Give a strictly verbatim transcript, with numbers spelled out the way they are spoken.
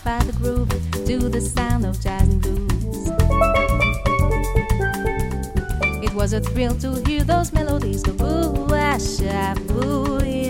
by the groove to the sound of jazz and blues. It was a thrill to hear those melodies go boo, ah, sha, boo,